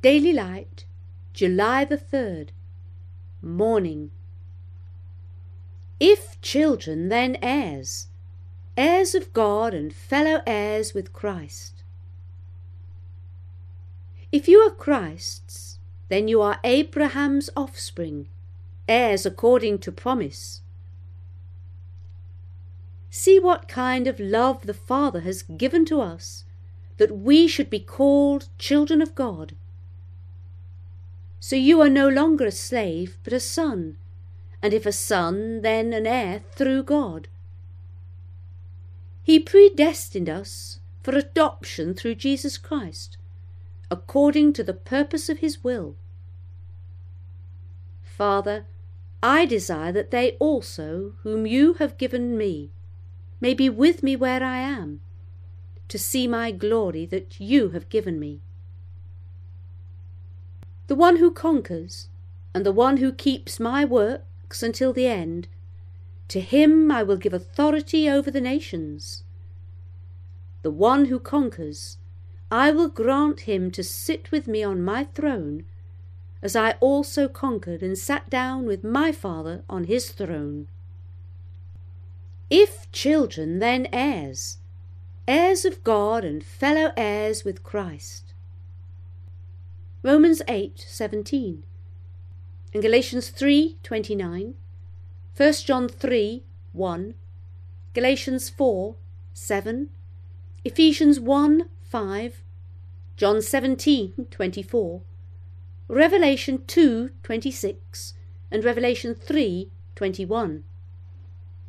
Daily Light, July the 3rd. Morning. If children, then heirs, heirs of God and fellow heirs with Christ. If you are Christ's, then you are Abraham's offspring, heirs according to promise. See what kind of love the Father has given to us, that we should be called children of God. So you are no longer a slave, but a son, and if a son, then an heir through God. He predestined us for adoption through Jesus Christ, according to the purpose of his will. Father, I desire that they also, whom you have given me, may be with me where I am, to see my glory that you have given me. The one who conquers, and the one who keeps my works until the end, to him I will give authority over the nations. The one who conquers, I will grant him to sit with me on my throne, as I also conquered and sat down with my Father on his throne. If children, then heirs, heirs of God and fellow heirs with Christ. Romans 8:17, and Galatians 3:29, 1 John 3:1, Galatians 4:7, Ephesians 1:5, John 17:24, Revelation 2:26, and Revelation 3:21.